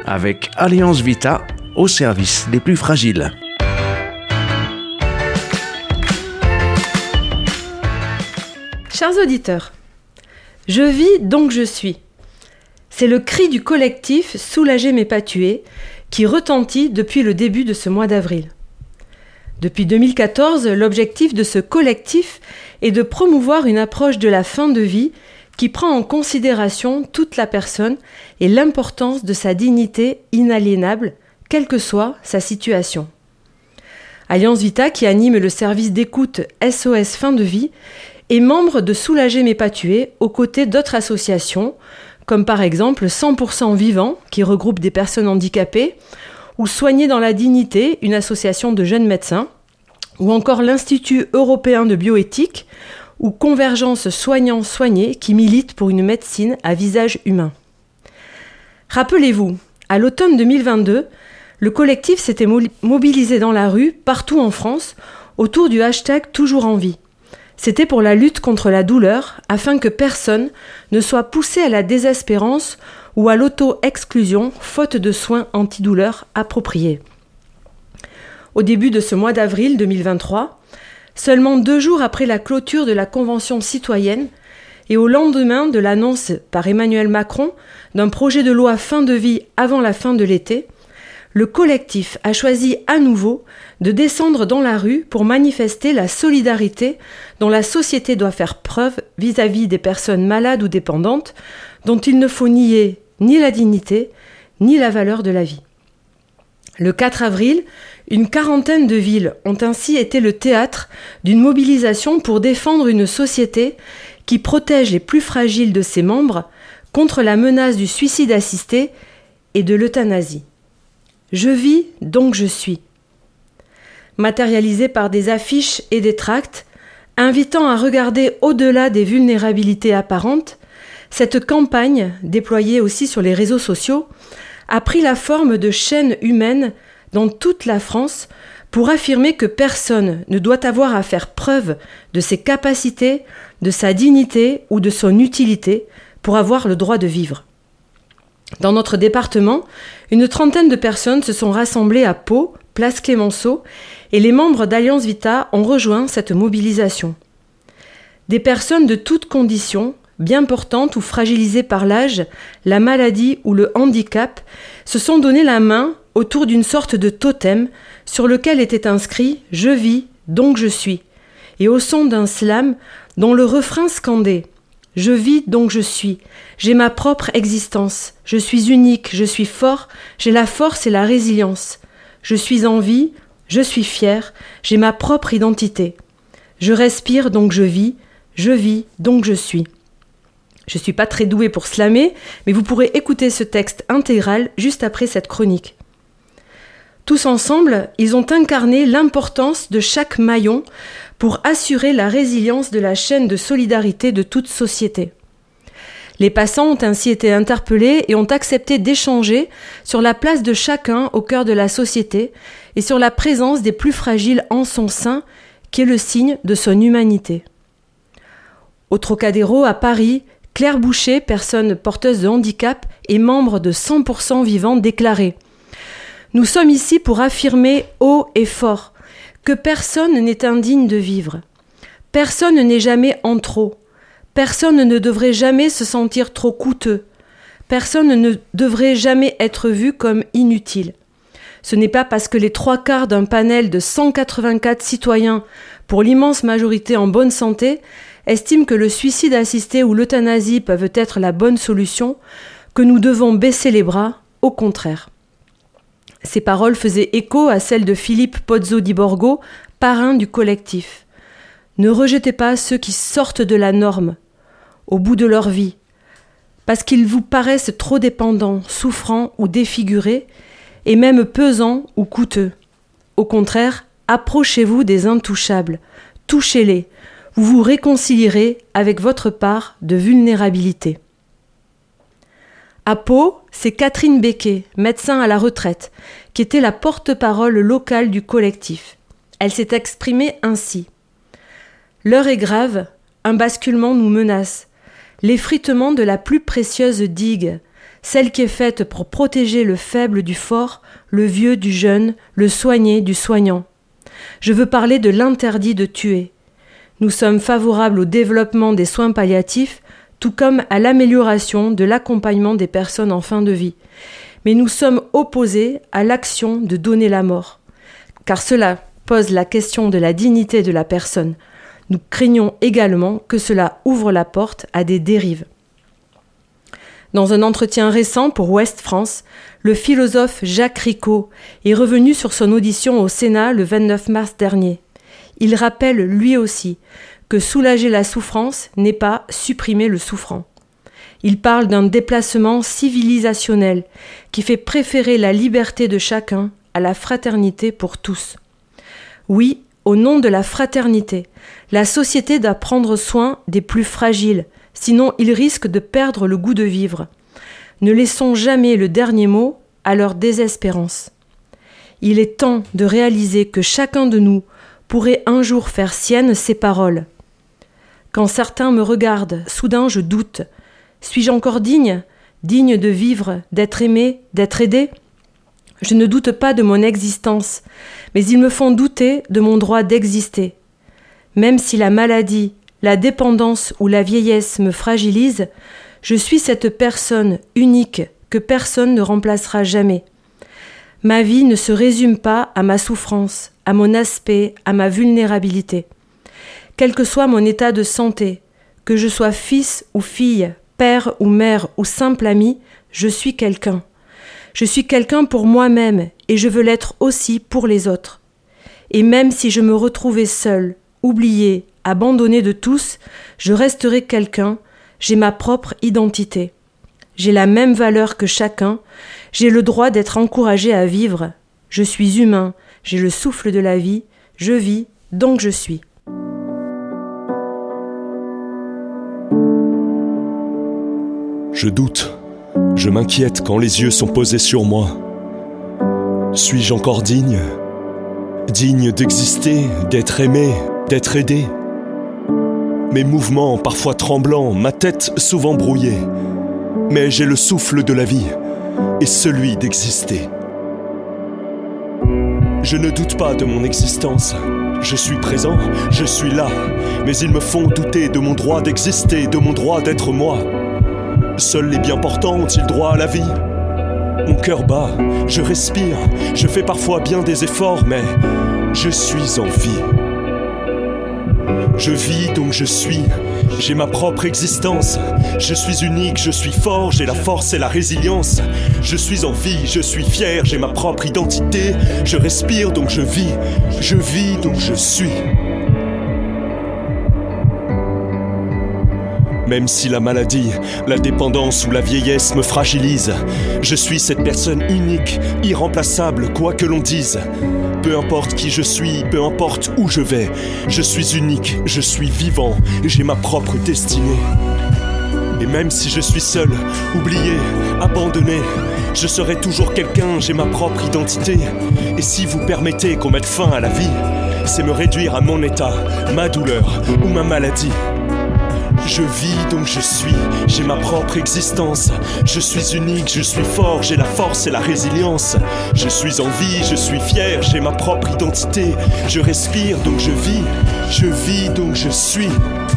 avec Alliance Vita au service des plus fragiles. Chers auditeurs, je vis donc je suis. C'est le cri du collectif Soulager mais pas tuer qui retentit depuis le début de ce mois d'avril. Depuis 2014, l'objectif de ce collectif est de promouvoir une approche de la fin de vie qui prend en considération toute la personne et l'importance de sa dignité inaliénable, quelle que soit sa situation. Alliance Vita, qui anime le service d'écoute SOS Fin de Vie, est membre de Soulager mais pas tuer aux côtés d'autres associations, comme par exemple 100% Vivant, qui regroupe des personnes handicapées, ou Soigner dans la dignité, une association de jeunes médecins, ou encore l'Institut européen de bioéthique, ou Convergence Soignants-Soignés, qui milite pour une médecine à visage humain. Rappelez-vous, à l'automne 2022, le collectif s'était mobilisé dans la rue, partout en France, autour du hashtag Toujours en vie. C'était pour la lutte contre la douleur, afin que personne ne soit poussé à la désespérance ou à l'auto-exclusion, faute de soins antidouleurs appropriés. Au début de ce mois d'avril 2023, seulement 2 jours après la clôture de la Convention citoyenne et au lendemain de l'annonce par Emmanuel Macron d'un projet de loi fin de vie avant la fin de l'été, le collectif a choisi à nouveau de descendre dans la rue pour manifester la solidarité dont la société doit faire preuve vis-à-vis des personnes malades ou dépendantes dont il ne faut nier ni la dignité ni la valeur de la vie. Le 4 avril, une quarantaine de villes ont ainsi été le théâtre d'une mobilisation pour défendre une société qui protège les plus fragiles de ses membres contre la menace du suicide assisté et de l'euthanasie. Je vis, donc je suis. Matérialisée par des affiches et des tracts, invitant à regarder au-delà des vulnérabilités apparentes, cette campagne, déployée aussi sur les réseaux sociaux, a pris la forme de chaînes humaines dans toute la France pour affirmer que personne ne doit avoir à faire preuve de ses capacités, de sa dignité ou de son utilité pour avoir le droit de vivre. Dans notre département, une 30aine de personnes se sont rassemblées à Pau, place Clémenceau, et les membres d'Alliance Vita ont rejoint cette mobilisation. Des personnes de toutes conditions, bien portantes ou fragilisées par l'âge, la maladie ou le handicap, se sont donné la main autour d'une sorte de totem sur lequel était inscrit « Je vis, donc je suis » et au son d'un slam dont le refrain scandait « Je vis, donc je suis, j'ai ma propre existence, je suis unique, je suis fort, j'ai la force et la résilience, je suis en vie, je suis fier, j'ai ma propre identité, je respire, donc je vis, donc je suis ». Je ne suis pas très douée pour slammer, mais vous pourrez écouter ce texte intégral juste après cette chronique. Tous ensemble, ils ont incarné l'importance de chaque maillon pour assurer la résilience de la chaîne de solidarité de toute société. Les passants ont ainsi été interpellés et ont accepté d'échanger sur la place de chacun au cœur de la société et sur la présence des plus fragiles en son sein, qui est le signe de son humanité. Au Trocadéro, à Paris, Claire Boucher, personne porteuse de handicap et membre de 100% Vivant, déclarait « Nous sommes ici pour affirmer haut et fort que personne n'est indigne de vivre. Personne n'est jamais en trop. Personne ne devrait jamais se sentir trop coûteux. Personne ne devrait jamais être vu comme inutile. Ce n'est pas parce que les 3/4 d'un panel de 184 citoyens, pour l'immense majorité en bonne santé, estiment que le suicide assisté ou l'euthanasie peuvent être la bonne solution, que nous devons baisser les bras, au contraire. » Ces paroles faisaient écho à celles de Philippe Pozzo di Borgo, parrain du collectif. Ne rejetez pas ceux qui sortent de la norme, au bout de leur vie, parce qu'ils vous paraissent trop dépendants, souffrants ou défigurés, et même pesants ou coûteux. Au contraire, approchez-vous des intouchables, touchez-les, vous vous réconcilierez avec votre part de vulnérabilité. À Pau, c'est Catherine Becquet, médecin à la retraite, qui était la porte-parole locale du collectif. Elle s'est exprimée ainsi. « L'heure est grave, un basculement nous menace. L'effritement de la plus précieuse digue, celle qui est faite pour protéger le faible du fort, le vieux du jeune, le soigné du soignant. Je veux parler de l'interdit de tuer. Nous sommes favorables au développement des soins palliatifs, tout comme à l'amélioration de l'accompagnement des personnes en fin de vie. Mais nous sommes opposés à l'action de donner la mort, car cela pose la question de la dignité de la personne. Nous craignons également que cela ouvre la porte à des dérives. Dans un entretien récent pour Ouest France, le philosophe Jacques Ricot est revenu sur son audition au Sénat le 29 mars dernier. Il rappelle lui aussi que soulager la souffrance n'est pas supprimer le souffrant. Il parle d'un déplacement civilisationnel qui fait préférer la liberté de chacun à la fraternité pour tous. Oui, au nom de la fraternité, la société doit prendre soin des plus fragiles, sinon ils risquent de perdre le goût de vivre. Ne laissons jamais le dernier mot à leur désespérance. Il est temps de réaliser que chacun de nous pourrait un jour faire siennes ces paroles. Quand certains me regardent, soudain je doute. Suis-je encore digne de vivre, d'être aimé, d'être aidé ? Je ne doute pas de mon existence, mais ils me font douter de mon droit d'exister. Même si la maladie, la dépendance ou la vieillesse me fragilisent, je suis cette personne unique que personne ne remplacera jamais. Ma vie ne se résume pas à ma souffrance, à mon aspect, à ma vulnérabilité. Quel que soit mon état de santé, que je sois fils ou fille, père ou mère ou simple ami, je suis quelqu'un. Je suis quelqu'un pour moi-même et je veux l'être aussi pour les autres. Et même si je me retrouvais seule, oubliée, abandonnée de tous, je resterai quelqu'un, j'ai ma propre identité. J'ai la même valeur que chacun, j'ai le droit d'être encouragée à vivre. Je suis humain, j'ai le souffle de la vie, je vis, donc je suis. Je doute, je m'inquiète quand les yeux sont posés sur moi. Suis-je encore digne ? Digne d'exister, d'être aimé, d'être aidé ? Mes mouvements parfois tremblants, ma tête souvent brouillée. Mais j'ai le souffle de la vie et celui d'exister. Je ne doute pas de mon existence. Je suis présent, je suis là. Mais ils me font douter de mon droit d'exister, de mon droit d'être moi. Seuls les bien portants ont-ils droit à la vie ? Mon cœur bat, je respire, je fais parfois bien des efforts, mais je suis en vie. Je vis donc je suis, j'ai ma propre existence. Je suis unique, je suis fort, j'ai la force et la résilience. Je suis en vie, je suis fier, j'ai ma propre identité. Je respire donc je vis donc je suis. Même si la maladie, la dépendance ou la vieillesse me fragilise, je suis cette personne unique, irremplaçable, quoi que l'on dise. Peu importe qui je suis, peu importe où je vais, je suis unique, je suis vivant, j'ai ma propre destinée. Et même si je suis seul, oublié, abandonné, je serai toujours quelqu'un, j'ai ma propre identité. Et si vous permettez qu'on mette fin à la vie, c'est me réduire à mon état, ma douleur ou ma maladie. Je vis donc je suis, j'ai ma propre existence. Je suis unique, je suis fort, j'ai la force et la résilience. Je suis en vie, je suis fier, j'ai ma propre identité. Je respire donc je vis donc je suis.